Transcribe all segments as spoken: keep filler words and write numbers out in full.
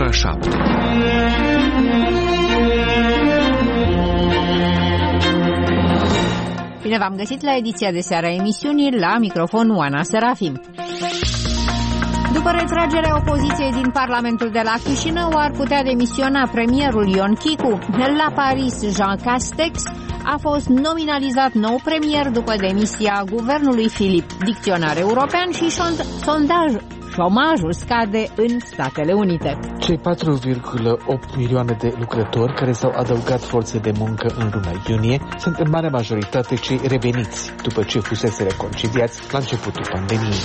ora șapte. Bine v-am găsit la ediția de seară a emisiunii, la microfon Oana Serafim. După retragerea opoziției din Parlamentul de la Chișinău, ar putea demisiona premierul Ion Chicu. La Paris, Jean Castex a fost nominalizat nou premier după demisia guvernului Filip. Dicționar european și sondaj. Șomajul scade în Statele Unite. Cei patru virgulă opt milioane de lucrători care s-au adăugat forțe de muncă în luna iunie sunt în mare majoritate cei reveniți după ce fusese reconciliați la începutul pandemiei.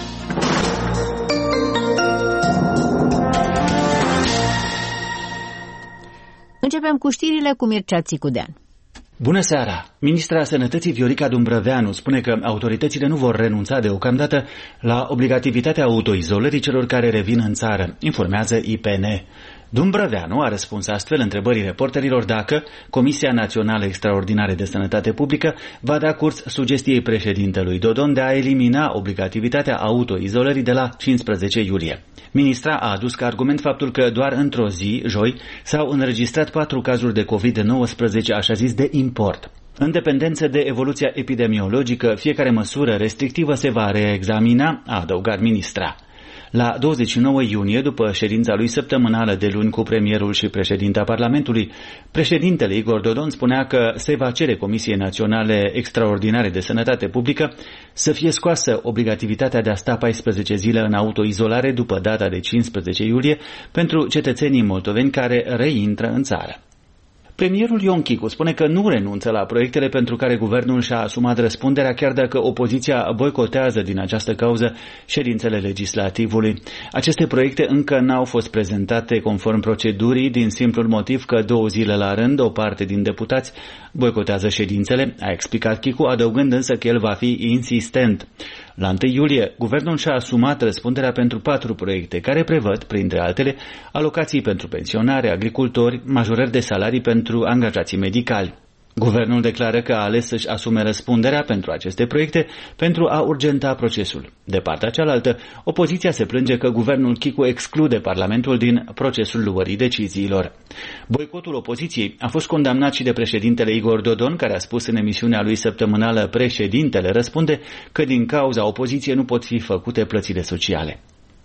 Începem cu știrile cu Mircea Țicudean. Bună seara! Ministra Sănătății Viorica Dumbrăveanu spune că autoritățile nu vor renunța deocamdată la obligativitatea autoizolării celor care revin în țară, informează I P N. Dumbrăveanu a răspuns astfel întrebării reporterilor dacă Comisia Națională Extraordinară de Sănătate Publică va da curs sugestiei președintelui Dodon de a elimina obligativitatea autoizolării de la cincisprezece iulie. Ministra a adus ca argument faptul că doar într-o zi, joi, s-au înregistrat patru cazuri de covid nouăsprezece, așa zis, de import. În dependență de evoluția epidemiologică, fiecare măsură restrictivă se va reexamina, a adăugat ministra. La douăzeci și nouă iunie, după ședința lui săptămânală de luni cu premierul și președinta Parlamentului, președintele Igor Dodon spunea că se va cere Comisiei Naționale Extraordinare de Sănătate Publică să fie scoasă obligativitatea de a sta paisprezece zile în autoizolare după data de cincisprezece iulie pentru cetățenii moldoveni care reintră în țară. Premierul Ion Chicu spune că nu renunță la proiectele pentru care guvernul și-a asumat răspunderea, chiar dacă opoziția boicotează din această cauză ședințele legislativului. Aceste proiecte încă n-au fost prezentate conform procedurii, din simplul motiv că două zile la rând o parte din deputați boicotează ședințele, a explicat Chicu, adăugând însă că el va fi insistent. La întâi iulie, guvernul și-a asumat răspunderea pentru patru proiecte, care prevăd, printre altele, alocații pentru pensionari, agricultori, majorări de salarii pentru angajații medicali. Guvernul declară că a ales să-și asume răspunderea pentru aceste proiecte pentru a urgenta procesul. De partea cealaltă, opoziția se plânge că guvernul Chicu exclude Parlamentul din procesul luării deciziilor. Boicotul opoziției a fost condamnat și de președintele Igor Dodon, care a spus în emisiunea lui săptămânală Președintele răspunde că din cauza opoziției nu pot fi făcute plățile sociale.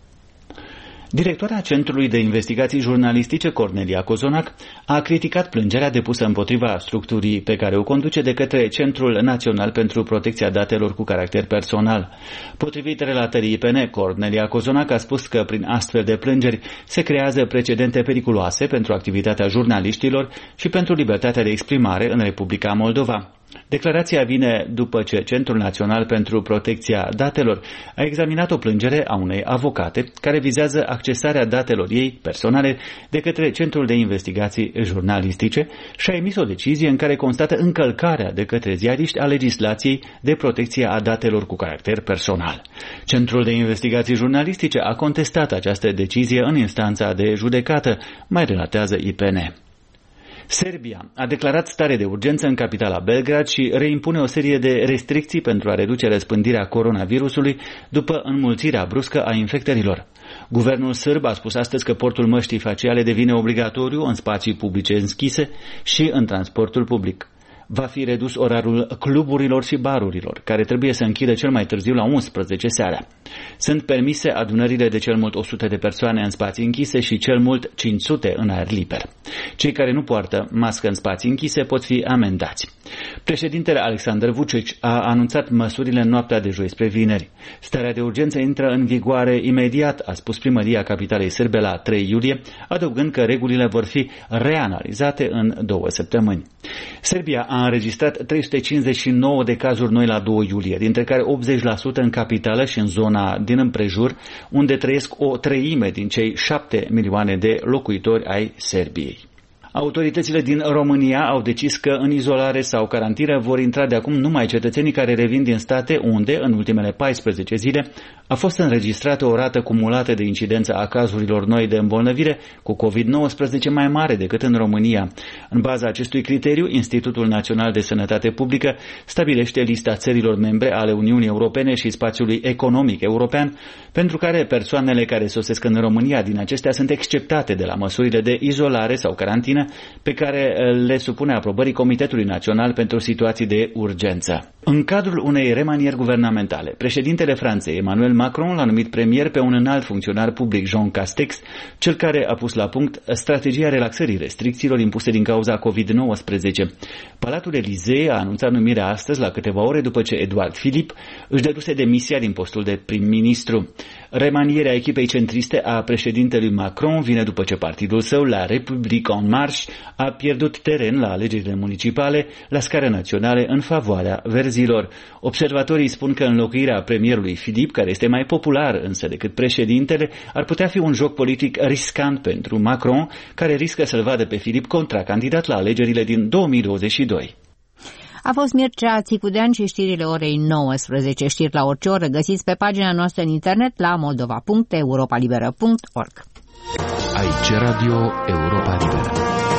Directoarea Centrului de Investigații Jurnalistice, Cornelia Cozonac, a criticat plângerea depusă împotriva structurii pe care o conduce de către Centrul Național pentru Protecția Datelor cu Caracter Personal. Potrivit relatării I P N, Cornelia Cozonac a spus că prin astfel de plângeri se creează precedente periculoase pentru activitatea jurnaliștilor și pentru libertatea de exprimare în Republica Moldova. Declarația vine după ce Centrul Național pentru Protecția Datelor a examinat o plângere a unei avocate care vizează accesarea datelor ei personale de către Centrul de Investigații Jurnalistice și a emis o decizie în care constată încălcarea de către ziariști a legislației de protecție a datelor cu caracter personal. Centrul de Investigații Jurnalistice a contestat această decizie în instanța de judecată, mai relatează I P N. Serbia a declarat stare de urgență în capitala Belgrad și reimpune o serie de restricții pentru a reduce răspândirea coronavirusului după înmulțirea bruscă a infectărilor. Guvernul sârb a spus astăzi că portul măștii faciale devine obligatoriu în spații publice închise și în transportul public. Va fi redus orarul cluburilor și barurilor, care trebuie să închidă cel mai târziu la unsprezece seara. Sunt permise adunările de cel mult o sută de persoane în spații închise și cel mult cinci sute în aer liber. Cei care nu poartă mască în spații închise pot fi amendați. Președintele Alexander Vučić a anunțat măsurile în noaptea de joi spre vineri. Starea de urgență intră în vigoare imediat, a spus primăria capitalei sârbe la trei iulie, adăugând că regulile vor fi reanalizate în două săptămâni. Serbia a înregistrat trei sute cincizeci și nouă de cazuri noi la doi iulie, dintre care optzeci la sută în capitală și în zona din împrejur, unde trăiesc o treime din cei șapte milioane de locuitori ai Serbiei. Autoritățile din România au decis că în izolare sau carantină vor intra de acum numai cetățenii care revin din state unde, în ultimele paisprezece zile, a fost înregistrată o rată cumulată de incidență a cazurilor noi de îmbolnăvire cu covid nouăsprezece mai mare decât în România. În baza acestui criteriu, Institutul Național de Sănătate Publică stabilește lista țărilor membre ale Uniunii Europene și spațiului economic european, pentru care persoanele care sosesc în România din acestea sunt exceptate de la măsurile de izolare sau carantină pe care le supune aprobării Comitetului Național pentru Situații de Urgență. În cadrul unei remanieri guvernamentale, președintele Franței, Emmanuel Macron, l-a numit premier pe un înalt funcționar public, Jean Castex, cel care a pus la punct strategia relaxării restricțiilor impuse din cauza covid nouăsprezece. Palatul Élysée a anunțat numirea astăzi, la câteva ore după ce Édouard Philippe își dăduse demisia din postul de prim-ministru. Remanierea echipei centriste a președintelui Macron vine după ce partidul său, La République en Marche, a pierdut teren la alegerile municipale la scară națională în favoarea verzilor. Observatorii spun că înlocuirea premierului Philippe, care este mai popular însă decât președintele, ar putea fi un joc politic riscant pentru Macron, care riscă să-l vadă pe Philippe contracandidat la alegerile din două mii douăzeci și doi. A fost Mircea Țicudean și știrile orei nouăsprezece. Știri la orice oră găsiți pe pagina noastră în internet la moldova punct europa liberă punct org. Aici Radio Europa Liberă.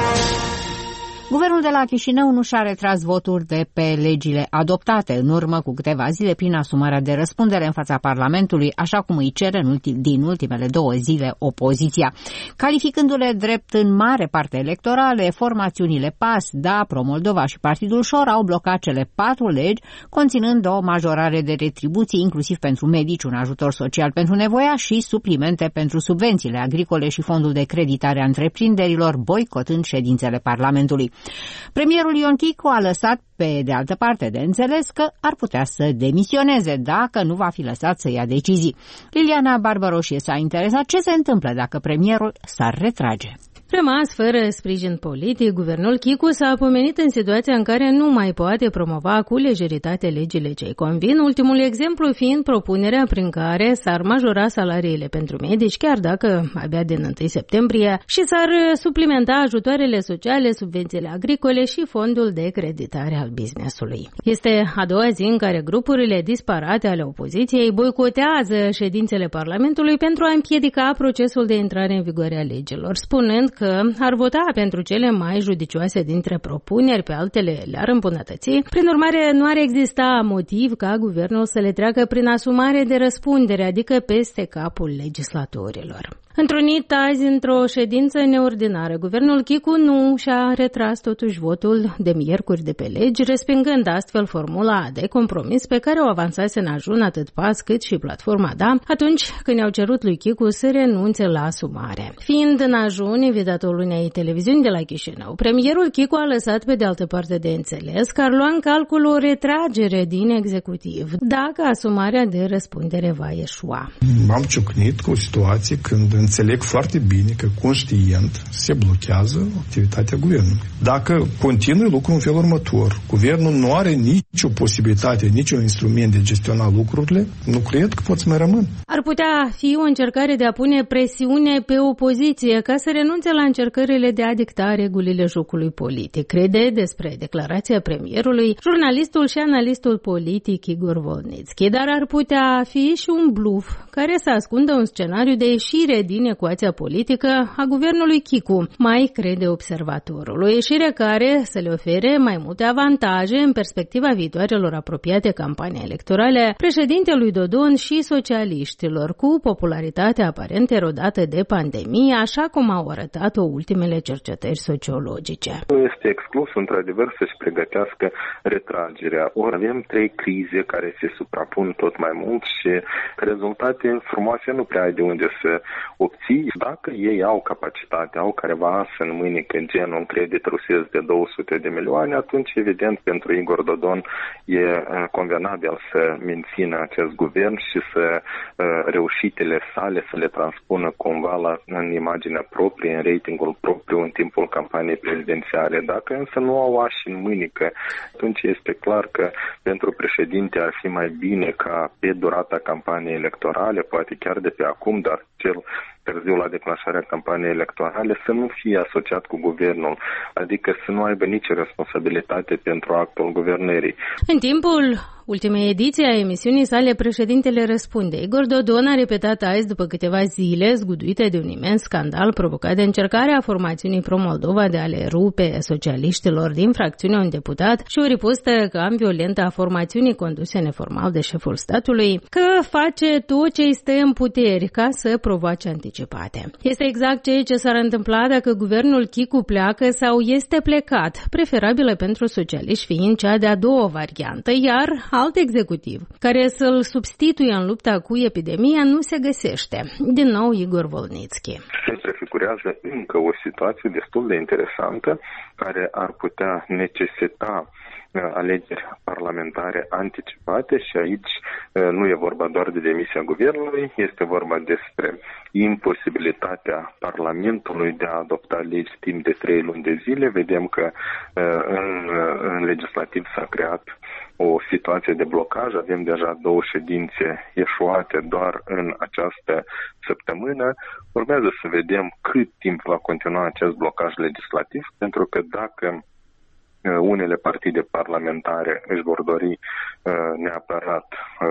Guvernul de la Chișinău nu și-a retras voturi de pe legile adoptate în urmă cu câteva zile prin asumarea de răspundere în fața Parlamentului, așa cum îi cere în ultim, din ultimele două zile opoziția. Calificându-le drept în mare parte electorale, formațiunile P A S, D A, Pro-Moldova și Partidul Șor au blocat cele patru legi, conținând o majorare de retribuții, inclusiv pentru medici, un ajutor social pentru nevoia și suplimente pentru subvențiile agricole și fondul de creditare a întreprinderilor, boicotând ședințele Parlamentului. Premierul Ion Chicu a lăsat, pe de altă parte, de înțeles că ar putea să demisioneze dacă nu va fi lăsat să ia decizii. Liliana Barbaroșie s-a interesat ce se întâmplă dacă premierul s-ar retrage. Rămas fără sprijin politic, guvernul Chicu s-a pomenit în situația în care nu mai poate promova cu lejeritate legile ce-i convin, ultimul exemplu fiind propunerea prin care s-ar majora salariile pentru medici, chiar dacă abia din întâi septembrie, și s-ar suplimenta ajutoarele sociale, subvențiile agricole și fondul de creditare al business-ului. Este a doua zi în care grupurile disparate ale opoziției boicotează ședințele Parlamentului pentru a împiedica procesul de intrare în vigoare a legilor, spunând că că ar vota pentru cele mai judicioase dintre propuneri, pe altele le-ar îmbunătăți. Prin urmare, nu ar exista motiv ca guvernul să le treacă prin asumare de răspundere, adică peste capul legislatorilor. Întrunit azi într-o ședință neordinară, guvernul Chicu nu și-a retras totuși votul de miercuri de pe legi, respingând astfel formula de compromis pe care o avansase în ajun atât P A S cât și platforma D A, atunci când i-au cerut lui Chicu să renunțe la asumare. Fiind în ajun invitatul unei televiziuni de la Chișinău, premierul Chicu a lăsat pe de altă parte de înțeles că ar lua în calcul o retragere din executiv, dacă asumarea de răspundere va eșua. M-am ciocnit cu o situație când înțeleg foarte bine că conștient se blochează activitatea guvernului. Dacă continui lucrul în felul următor, guvernul nu are nicio posibilitate, niciun instrument de gestiona lucrurile, nu cred că pot să mai rămân. Ar putea fi o încercare de a pune presiune pe opoziție ca să renunțe la încercările de a dicta regulile jocului politic, crede despre declarația premierului jurnalistul și analistul politic Igor Volnitski, dar ar putea fi și un bluf care să ascundă un scenariu de ieșire din ecuația politică a guvernului Chicu, mai crede observatorul. O ieșire care să le ofere mai multe avantaje în perspectiva viitoarelor apropiate campanii electorale președintelui Dodon și socialiștilor, cu popularitatea aparent erodată de pandemie, așa cum au arătat-o ultimele cercetări sociologice. Nu este exclus, într-adevăr, să-și pregătească retragerea. Ori avem trei crize care se suprapun tot mai mult și rezultate frumoase nu prea ai de unde să obții. Dacă ei au capacitate, au careva as în mâinică, genul un credit rusesc de două sute de milioane, atunci, evident, pentru Igor Dodon e convenabil să mențină acest guvern și să reușitele sale să le transpună cumva la, în imaginea proprie, în ratingul propriu în timpul campaniei prezidențiale. Dacă însă nu au ași în mâinică, atunci este clar că pentru președinte ar fi mai bine ca pe durata campaniei electorale, poate chiar de pe acum, dar cel târziu la declanșarea campaniei electorale să nu fie asociat cu guvernul, adică să nu aibă nici responsabilitate pentru actul guvernării. În timpul ultimei ediții a emisiunii sale, președintele Răspunde. Igor Dodon a repetat azi, după câteva zile zguduite de un imens scandal provocat de încercarea formațiunii Pro-Moldova de a le rupe socialiștilor din fracțiunea un deputat și o ripostă cam violentă a formațiunii conduse neformal de șeful statului, că face tot ce îi stă în puteri ca să provoace anticipate. Este exact ceea ce s-ar întâmpla dacă guvernul Chicu pleacă sau este plecat, preferabilă pentru socialiști fiind cea de-a doua variantă, iar alt executiv care să-l substituie în lupta cu epidemia nu se găsește. Din nou, Igor Volnițchi. Se prefigurează încă o situație destul de interesantă care ar putea necesita alegeri parlamentare anticipate și aici nu e vorba doar de demisia guvernului, este vorba despre imposibilitatea Parlamentului de a adopta legi timp de trei luni de zile. Vedem că în, în legislativ s-a creat o situație de blocaj, avem deja două ședințe eșuate doar în această săptămână. Urmează să vedem cât timp va continua acest blocaj legislativ, pentru că dacă unele partide parlamentare își vor dori neapărat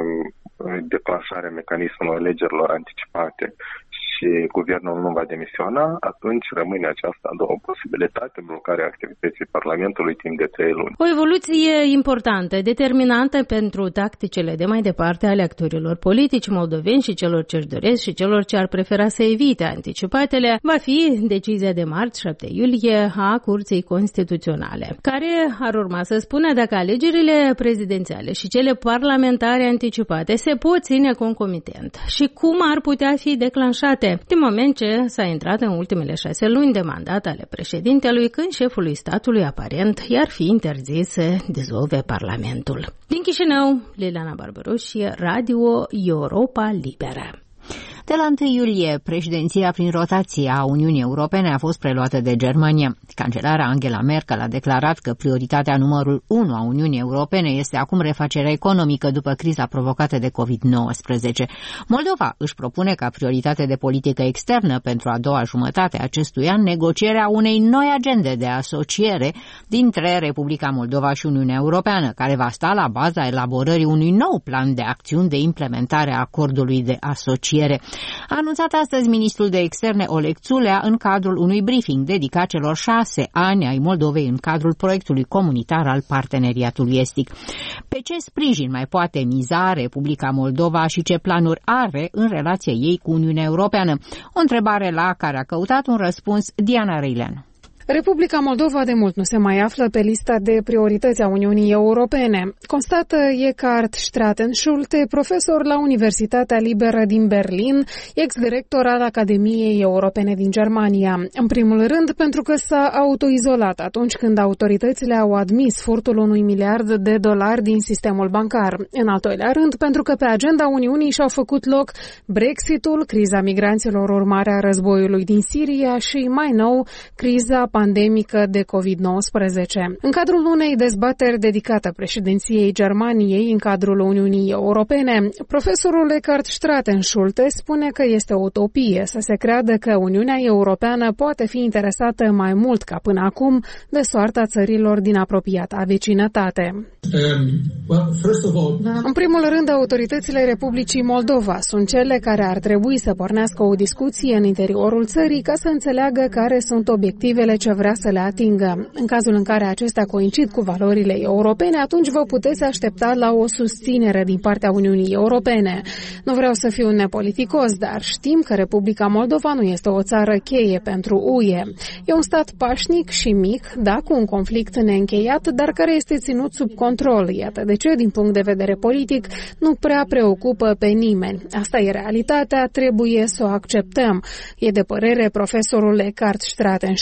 declanșarea mecanismului alegerilor anticipate și guvernul nu va demisiona, atunci rămâne această a doua posibilitate, blocarea activității Parlamentului timp de trei luni. O evoluție importantă, determinantă pentru tacticile de mai departe ale actorilor politici moldoveni și celor ce-și doresc și celor ce ar prefera să evite anticipatele, va fi decizia de marți, șapte iulie, a Curții Constituționale, care ar urma să spună dacă alegerile prezidențiale și cele parlamentare anticipate se pot ține concomitent și cum ar putea fi declanșate, din moment ce s-a intrat în ultimele șase luni de mandat ale președintelui, când șefului statului aparent i-ar fi interzis să dizolve Parlamentul. Din Chișinău, Liliana Barbaroș, Radio Europa Liberă. De la întâi iulie, președinția prin rotație a Uniunii Europene a fost preluată de Germania. Cancelara Angela Merkel a declarat că prioritatea numărul unu a Uniunii Europene este acum refacerea economică după criza provocată de covid nouăsprezece. Moldova își propune ca prioritate de politică externă pentru a doua jumătate a acestui an negocierea unei noi agende de asociere dintre Republica Moldova și Uniunea Europeană, care va sta la baza elaborării unui nou plan de acțiuni de implementare a acordului de asociere. A anunțat astăzi ministrul de externe Oleg Țulea în cadrul unui briefing dedicat celor șase ani ai Moldovei în cadrul proiectului comunitar al Parteneriatului Estic. Pe ce sprijin mai poate miza Republica Moldova și ce planuri are în relația ei cu Uniunea Europeană? O întrebare la care a căutat un răspuns Diana Reileanu. Republica Moldova de mult nu se mai află pe lista de priorități a Uniunii Europene, constată Eckhard Straten-Schulte, profesor la Universitatea Liberă din Berlin, ex-director al Academiei Europene din Germania. În primul rând, pentru că s-a autoizolat atunci când autoritățile au admis furtul unui miliard de dolari din sistemul bancar. În al doilea rând, pentru că pe agenda Uniunii și-au făcut loc Brexitul, criza migranților urmare a războiului din Siria și, mai nou, criza pandemică de covid nouăsprezece. În cadrul unei dezbateri dedicată președinției Germaniei în cadrul Uniunii Europene, profesorul Eckhard Straten-Schulte spune că este o utopie să se creadă că Uniunea Europeană poate fi interesată mai mult ca până acum de soarta țărilor din apropiata vecinătate. Um, well, first of all... În primul rând, autoritățile Republicii Moldova sunt cele care ar trebui să pornească o discuție în interiorul țării ca să înțeleagă care sunt obiectivele ce vrea să le atingă. În cazul în care acestea coincid cu valorile europene, atunci vă puteți aștepta la o susținere din partea Uniunii Europene. Nu vreau să fiu nepoliticos, dar știm că Republica Moldova nu este o țară cheie pentru U E. E un stat pașnic și mic, da, cu un conflict neîncheiat, dar care este ținut sub control. Iată de ce, din punct de vedere politic, nu prea preocupă pe nimeni. Asta e realitatea, trebuie să o acceptăm. E de părere profesorul Eckhard Straten-Schulte.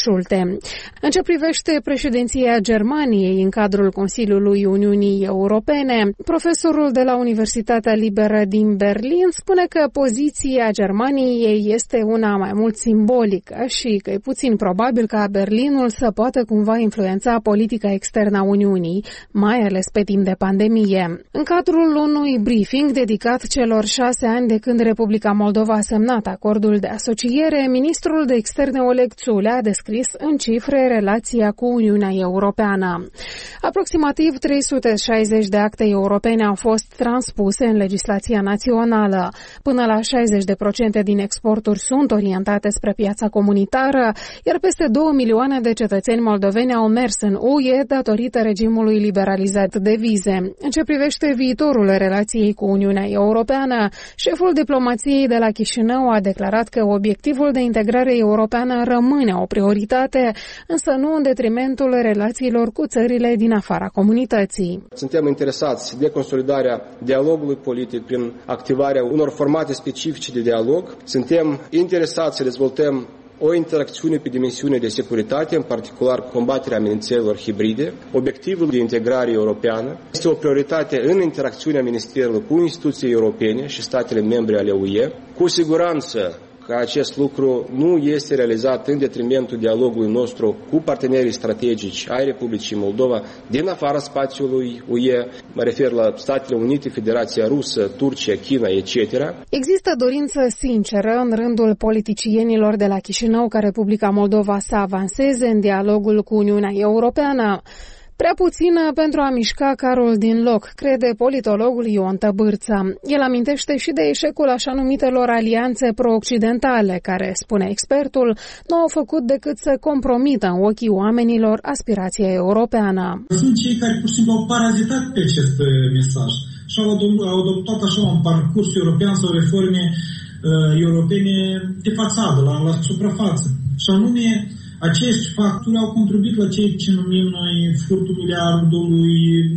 În ce privește președinția Germaniei în cadrul Consiliului Uniunii Europene, profesorul de la Universitatea Liberă din Berlin spune că poziția Germaniei este una mai mult simbolică și că e puțin probabil ca Berlinul să poată cumva influența politica externă a Uniunii, mai ales pe timp de pandemie. În cadrul unui briefing dedicat celor șase ani de când Republica Moldova a semnat acordul de asociere, ministrul de externe Oleg Țulea a descris în cifre relația cu Uniunea Europeană. Aproximativ trei sute șaizeci de acte europene au fost transpuse în legislația națională. Până la șaizeci la sută din exporturi sunt orientate spre piața comunitară, iar peste două milioane de cetățeni moldoveni au mers în U E datorită regimului liberalizat de vize. În ce privește viitorul relației cu Uniunea Europeană, șeful diplomației de la Chișinău a declarat că obiectivul de integrare europeană rămâne o prioritate, însă nu în detrimentul relațiilor cu țările din afara comunității. Suntem interesați de consolidarea dialogului politic prin activarea unor formate specifice de dialog. Suntem interesați să dezvoltăm o interacțiune pe dimensiune de securitate, în particular combaterea amenințărilor hibride. Obiectivul de integrare europeană este o prioritate în interacțiunea Ministerului cu instituții europene și statele membre ale U E. Cu siguranță că acest lucru nu este realizat în detrimentul dialogului nostru cu partenerii strategici ai Republicii Moldova din afara spațiului U E, mă refer la Statele Unite, Federația Rusă, Turcia, China, et cetera. Există dorință sinceră în rândul politicienilor de la Chișinău ca Republica Moldova să avanseze în dialogul cu Uniunea Europeană. Prea puțină pentru a mișca carul din loc, crede politologul Ion Tăbârță. El amintește și de eșecul așa numitelor alianțe pro-occidentale, care, spune expertul, nu au făcut decât să compromită în ochii oamenilor aspirația europeană. Sunt cei care pur și simplu au parazitat pe acest mesaj și au adoptat așa un parcurs european sau reforme uh, europene de fațadă, la, la suprafață. Și anume, acești factori au contribuit la ceea ce numim noi furtul miliardului,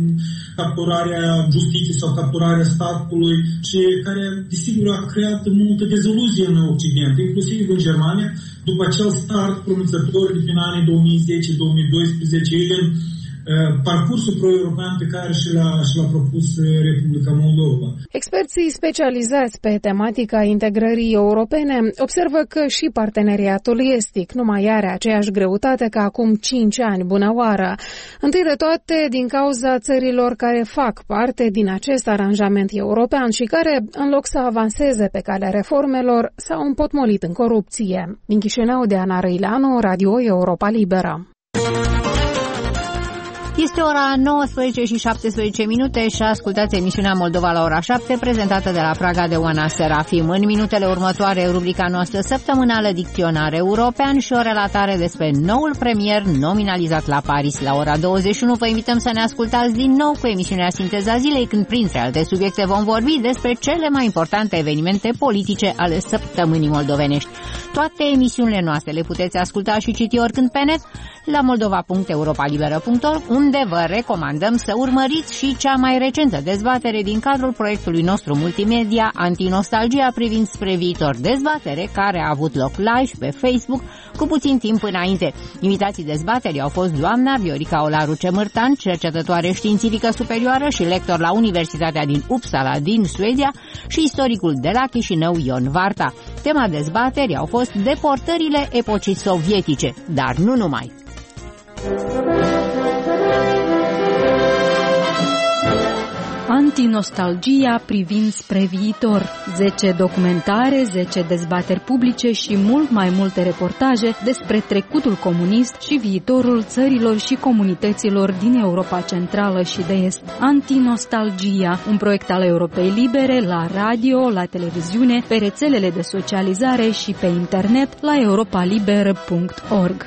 capturarea justiției sau capturarea statului, și care, desigur, a creat multă deziluzie în Occident, inclusiv în Germania, după acel start promițător de prin anii două mii zece două mii doisprezece, în parcursul pro-european pe care și l-a, și l-a propus Republica Moldova. Experții specializați pe tematica integrării europene observă că și parteneriatul estic nu mai are aceeași greutate ca acum cinci ani, bună oară. Întâi de toate din cauza țărilor care fac parte din acest aranjament european și care, în loc să avanseze pe calea reformelor, s-au împotmolit în corupție. Din Chișinău, Diana Răileanu, Radio Europa Liberă. Este ora nouăsprezece și șaptesprezece minute și ascultați emisiunea Moldova la ora șapte, prezentată de la Praga de Oana Serafim. În minutele următoare, rubrica noastră săptămânală Dicționar European și o relatare despre noul premier nominalizat la Paris. La ora douăzeci și unu vă invităm să ne ascultați din nou cu emisiunea Sinteza Zilei, când printre alte subiecte vom vorbi despre cele mai importante evenimente politice ale săptămânii moldovenești. Toate emisiunile noastre le puteți asculta și citi oricând pe net la moldova punct europa liberă punct org, unde vă recomandăm să urmăriți și cea mai recentă dezbatere din cadrul proiectului nostru multimedia Antinostalgia privind spre viitor, dezbatere care a avut loc live pe Facebook cu puțin timp înainte. Invitații dezbaterii au fost doamna Viorica Olaru Cemârtan, cercetătoare științifică superioară și lector la Universitatea din Uppsala din Suedia, și istoricul de la Chișinău Ion Varta. Tema dezbaterii au fost deportările epocii sovietice, dar nu numai. Antinostalgia privind spre viitor. zece documentare, zece dezbateri publice și mult mai multe reportaje despre trecutul comunist și viitorul țărilor și comunităților din Europa Centrală și de Est. Antinostalgia, un proiect al Europei Libere, la radio, la televiziune, pe rețelele de socializare și pe internet la europa liberă punct org.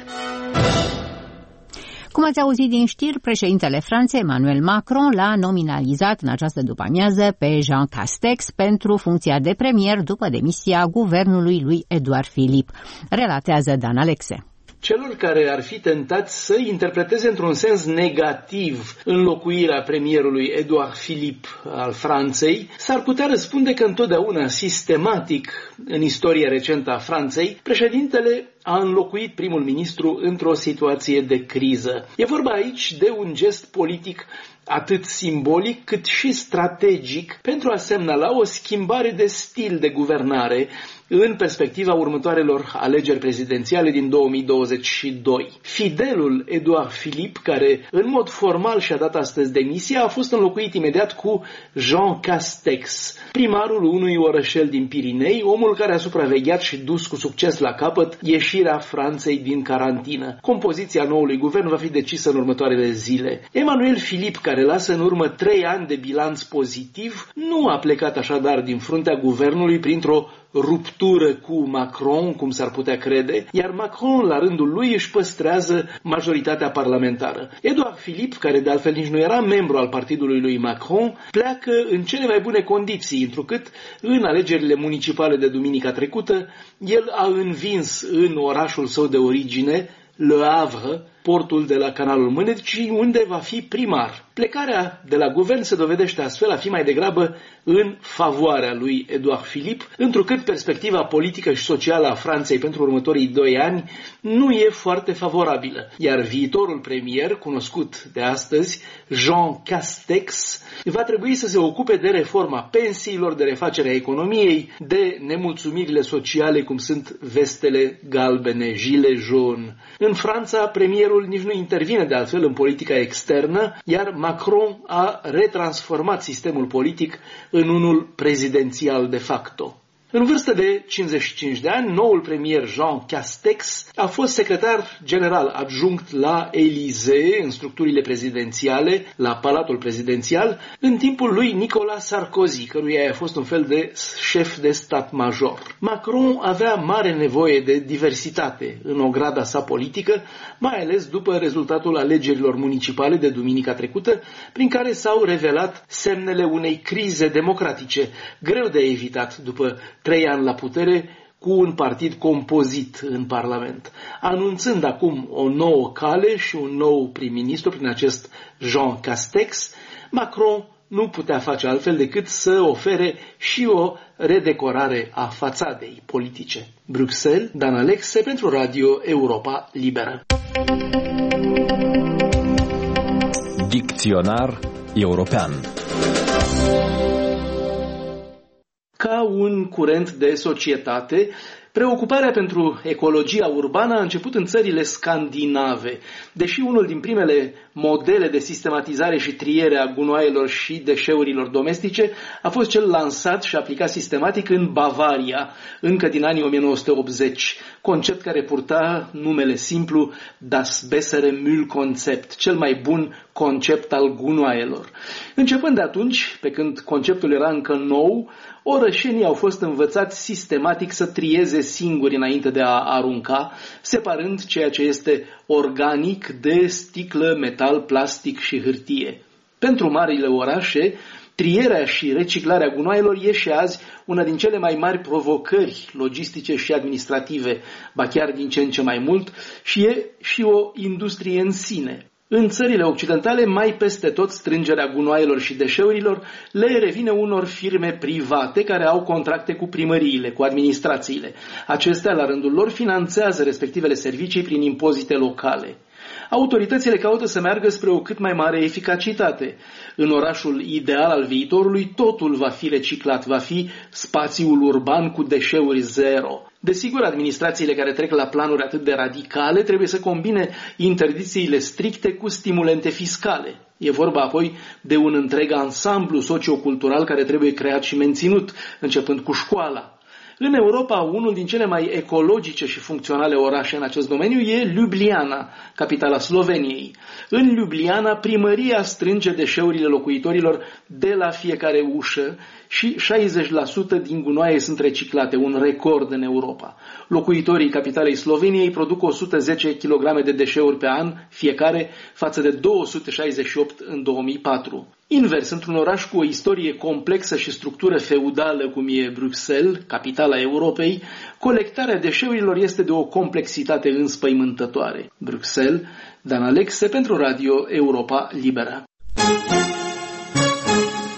Cum ați auzit din știri, președintele Franței, Emmanuel Macron, l-a nominalizat în această după-amiază pe Jean Castex pentru funcția de premier după demisia guvernului lui Edouard Philippe. Relatează Dan Alexe. Celor care ar fi tentați să interpreteze într-un sens negativ înlocuirea premierului Edouard Philippe al Franței, s-ar putea răspunde că întotdeauna, sistematic, în istoria recentă a Franței, președintele a înlocuit primul ministru într-o situație de criză. E vorba aici de un gest politic atât simbolic cât și strategic pentru a semnala o schimbare de stil de guvernare în perspectiva următoarelor alegeri prezidențiale din două mii douăzeci și doi. Fidelul Edouard Philippe, care în mod formal și-a dat astăzi demisia, a fost înlocuit imediat cu Jean Castex, primarul unui orășel din Pirinei, omul care a supravegheat și dus cu succes la capăt ieșirea Franței din carantină. Compoziția noului guvern va fi decisă în următoarele zile. Emmanuel Philippe, care lasă în urmă trei ani de bilanț pozitiv, nu a plecat așadar din fruntea guvernului printr-o ruptură cu Macron, cum s-ar putea crede, iar Macron, la rândul lui, își păstrează majoritatea parlamentară. Edouard Philippe, care de altfel nici nu era membru al partidului lui Macron, pleacă în cele mai bune condiții, întrucât în alegerile municipale de duminica trecută, el a învins în orașul său de origine, Le Havre, portul de la canalul Mânecii, unde va fi primar. Plecarea de la guvern se dovedește astfel a fi mai degrabă în favoarea lui Edouard Philippe, întrucât perspectiva politică și socială a Franței pentru următorii doi ani nu e foarte favorabilă, iar viitorul premier, cunoscut de astăzi, Jean Castex, va trebui să se ocupe de reforma pensiilor, de refacerea economiei, de nemulțumirile sociale, cum sunt vestele galbene, gilets jaunes. În Franța, premierul nici nu intervine de altfel în politica externă, iar Macron a retransformat sistemul politic în unul prezidențial de facto. În vârstă de cincizeci și cinci de ani, noul premier Jean Castex a fost secretar general adjunct la Élysée, în structurile prezidențiale, la Palatul Prezidențial, în timpul lui Nicolas Sarkozy, căruia i-a fost un fel de șef de stat major. Macron avea mare nevoie de diversitate în ograda sa politică, mai ales după rezultatul alegerilor municipale de duminica trecută, prin care s-au revelat semnele unei crize democratice, greu de evitat după trei ani la putere, cu un partid compozit în Parlament. Anunțând acum o nouă cale și un nou prim-ministru prin acest Jean Castex, Macron nu putea face altfel decât să ofere și o redecorare a fațadei politice. Bruxelles, Dan Alexe pentru Radio Europa Liberă. Dicționar european. Ca un curent de societate, preocuparea pentru ecologia urbană a început în țările scandinave, deși unul din primele modele de sistematizare și triere a gunoaielor și deșeurilor domestice a fost cel lansat și aplicat sistematic în Bavaria, încă din anii o mie nouă sute optzeci, concept care purta numele simplu Das bessere Müllkonzept, cel mai bun concept al gunoaielor. Începând de atunci, pe când conceptul era încă nou, orășenii au fost învățați sistematic să trieze singuri înainte de a arunca, separând ceea ce este organic de sticlă, metal, plastic și hârtie. Pentru marile orașe, trierea și reciclarea gunoaielor e și azi una din cele mai mari provocări logistice și administrative, ba chiar din ce în ce mai mult, și e și o industrie în sine. În țările occidentale, mai peste tot, strângerea gunoaielor și deșeurilor le revine unor firme private care au contracte cu primăriile, cu administrațiile. Acestea, la rândul lor, finanțează respectivele servicii prin impozite locale. Autoritățile caută să meargă spre o cât mai mare eficacitate. În orașul ideal al viitorului, totul va fi reciclat, va fi spațiul urban cu deșeuri zero. Desigur, administrațiile care trec la planuri atât de radicale trebuie să combine interdicțiile stricte cu stimulente fiscale. E vorba apoi de un întreg ansamblu sociocultural care trebuie creat și menținut, începând cu școala. În Europa, unul din cele mai ecologice și funcționale orașe în acest domeniu e Ljubljana, capitala Sloveniei. În Ljubljana, primăria strânge deșeurile locuitorilor de la fiecare ușă și șaizeci la sută din gunoaie sunt reciclate, un record în Europa. Locuitorii capitalei Sloveniei produc o sută zece kilograme de deșeuri pe an fiecare, față de două sute șaizeci și opt în două mii patru. Invers, într-un oraș cu o istorie complexă și structură feudală cum e Bruxelles, capitala Europei, colectarea deșeurilor este de o complexitate înspăimântătoare. Bruxelles, Dan Alexe pentru Radio Europa Liberă.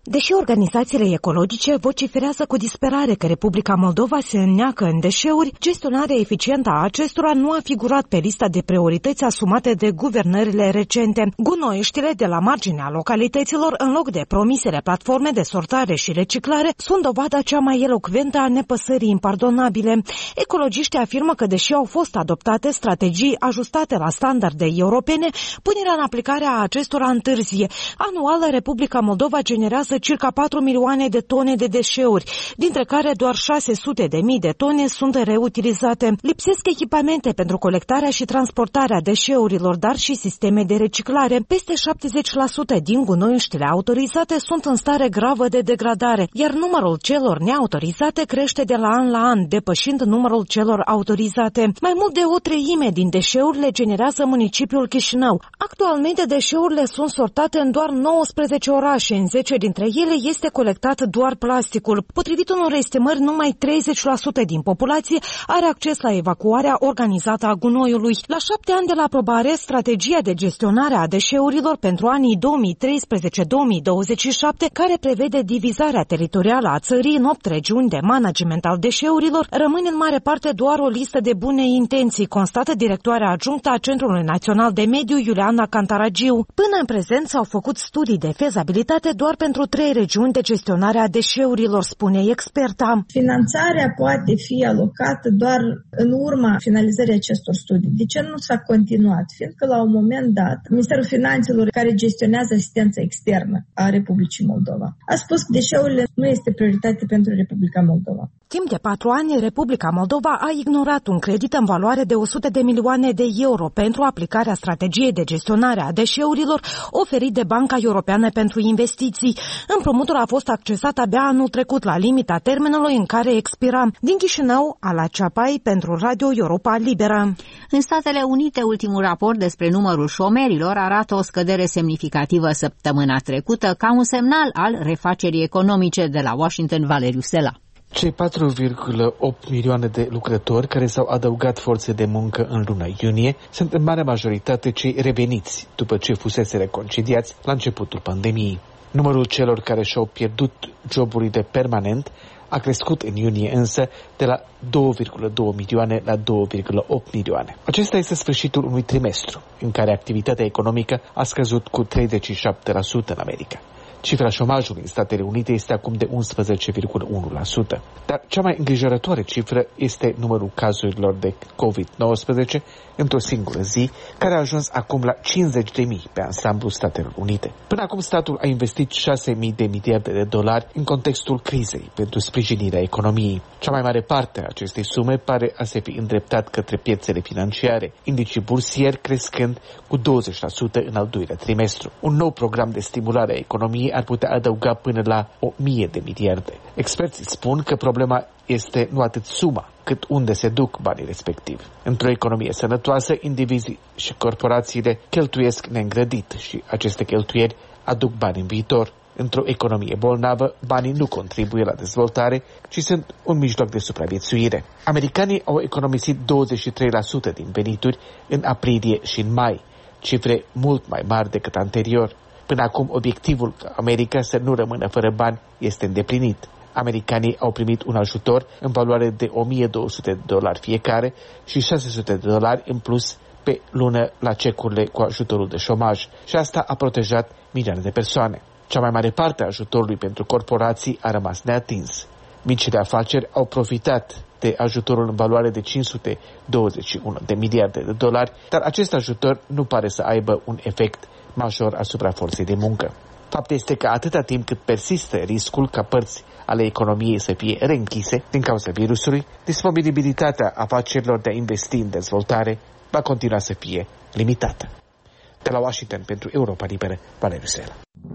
Deși organizațiile ecologice vociferează cu disperare că Republica Moldova se înneacă în deșeuri, gestionarea eficientă a acestora nu a figurat pe lista de priorități asumate de guvernările recente. Gunoiștile de la marginea localităților, în loc de promisele platforme de sortare și reciclare, sunt dovada cea mai elocventă a nepăsării impardonabile. Ecologiștii afirmă că, deși au fost adoptate strategii ajustate la standarde europene, punerea în aplicare a acestora întârzie. Anual, Republica Moldova generează circa patru milioane de tone de deșeuri, dintre care doar șase sute de mii de tone sunt reutilizate. Lipsesc echipamente pentru colectarea și transportarea deșeurilor, dar și sisteme de reciclare. Peste șaptezeci la sută din gunoiștile autorizate sunt în stare gravă de degradare, iar numărul celor neautorizate crește de la an la an, depășind numărul celor autorizate. Mai mult de o treime din deșeurile generează municipiul Chișinău. Actualmente, deșeurile sunt sortate în doar nouăsprezece orașe, în zece dintre ele este colectat doar plasticul. Potrivit unor estimări, numai treizeci la sută din populație are acces la evacuarea organizată a gunoiului. La șapte ani de la aprobare, strategia de gestionare a deșeurilor pentru anii două mii treisprezece două mii douăzeci și șapte, care prevede divizarea teritorială a țării în opt regiuni de management al deșeurilor, rămâne în mare parte doar o listă de bune intenții, constată directoarea adjunctă a Centrului Național de Mediu, Iuliana Cantaragiu. Până în prezent s-au făcut studii de fezabilitate doar pentru trei regiuni de gestionare a deșeurilor, spune experta. Finanțarea poate fi alocată doar în urma finalizării acestor studii. De ce nu s-a continuat? Fiindcă la un moment dat, Ministerul Finanțelor, care gestionează asistența externă a Republicii Moldova, a spus că deșeurile nu este prioritate pentru Republica Moldova. Timp de patru ani, Republica Moldova a ignorat un credit în valoare de o sută de milioane de euro pentru aplicarea strategiei de gestionare a deșeurilor oferit de Banca Europeană pentru Investiții. Împrumutul a fost accesat abia anul trecut, la limita termenului în care expira. Din Chișinău, Ala Ceapai, pentru Radio Europa Liberă. În Statele Unite, ultimul raport despre numărul șomerilor arată o scădere semnificativă săptămâna trecută, ca un semnal al refacerii economice. De la Washington, Valeriu Sela. Cei patru virgulă opt milioane de lucrători care s-au adăugat forțe de muncă în luna iunie sunt în mare majoritate cei reveniți după ce fusese reconciliați la începutul pandemiei. Numărul celor care și-au pierdut joburile permanent a crescut în iunie însă de la două virgulă doi milioane la două virgulă opt milioane. Acesta este sfârșitul unui trimestru în care activitatea economică a scăzut cu treizeci și șapte la sută în America. Cifra șomajului în Statele Unite este acum de unsprezece virgulă unu la sută. Dar cea mai îngrijorătoare cifră este numărul cazurilor de covid nouăsprezece într-o singură zi, care a ajuns acum la cincizeci de mii pe ansamblul Statelor Unite. Până acum, statul a investit șase mii de miliarde de dolari în contextul crizei pentru sprijinirea economiei. Cea mai mare parte a acestei sume pare a se fi îndreptat către piețele financiare, indicii bursieri crescând cu douăzeci la sută în al doilea trimestru. Un nou program de stimulare a economiei ar putea adăuga până la o mie de miliarde. Experții spun că problema este nu atât suma, cât unde se duc banii respectivi. Într-o economie sănătoasă, indivizii și corporațiile cheltuiesc neîngrădit și aceste cheltuieli aduc bani în viitor. Într-o economie bolnavă, banii nu contribuie la dezvoltare, ci sunt un mijloc de supraviețuire. Americanii au economisit douăzeci și trei la sută din venituri în aprilie și în mai, cifre mult mai mari decât anterior. Până acum, obiectivul ca America să nu rămână fără bani este îndeplinit. Americanii au primit un ajutor în valoare de o mie două sute de dolari fiecare și șase sute de dolari în plus pe lună la cecurile cu ajutorul de șomaj și asta a protejat milioane de persoane. Cea mai mare parte a ajutorului pentru corporații a rămas neatins. Micile afaceri au profitat de ajutorul în valoare de cinci sute douăzeci și unu de miliarde de dolari, dar acest ajutor nu pare să aibă un efect major asupra forței de muncă. Fapt este că atâta timp cât persistă riscul ca părți ale economiei să fie reînchise din cauza virusului, disponibilitatea afacerilor de a investi în dezvoltare va continua să fie limitată. De la Washington pentru Europa Liberă, Valeriu Sela.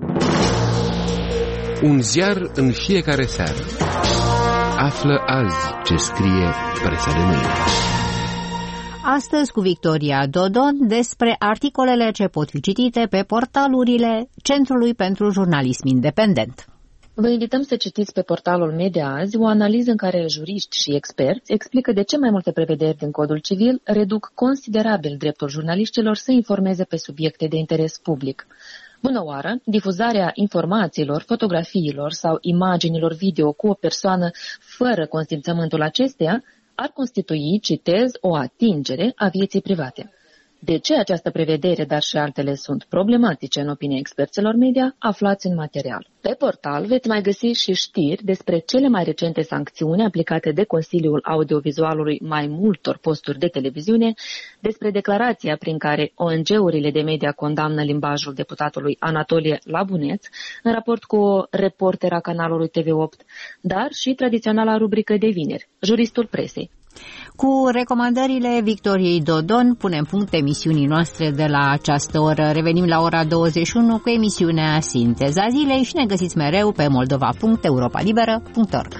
Un ziar în fiecare seară. Află azi ce scrie presa de mâine. Astăzi cu Victoria Dodon despre articolele ce pot fi citite pe portalurile Centrului pentru Jurnalism Independent. Vă invităm să citiți pe portalul Media Azi o analiză în care juriști și experți explică de ce mai multe prevederi din Codul Civil reduc considerabil dreptul jurnaliștilor să informeze pe subiecte de interes public. Bună oară! Difuzarea informațiilor, fotografiilor sau imaginilor video cu o persoană fără consimțământul acesteia ar constitui, citez, o atingere a vieții private. De ce această prevedere, dar și altele, sunt problematice în opinia experților media, aflați în material. Pe portal veți mai găsi și știri despre cele mai recente sancțiuni aplicate de Consiliul Audiovizualului mai multor posturi de televiziune, despre declarația prin care O N G-urile de media condamnă limbajul deputatului Anatolie Labuneț în raport cu o reporter a canalului T V opt, dar și tradiționala rubrică de vineri, Juristul presei. Cu recomandările Victoriei Dodon punem punct emisiunii noastre de la această oră. Revenim la ora douăzeci și unu cu emisiunea Sinteza Zilei și ne găsiți mereu pe moldova punct europa liberă punct org.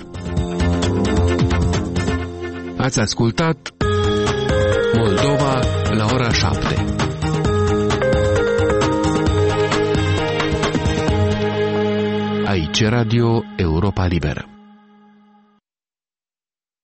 Ați ascultat Moldova la ora șapte. Aici Radio Europa Liberă.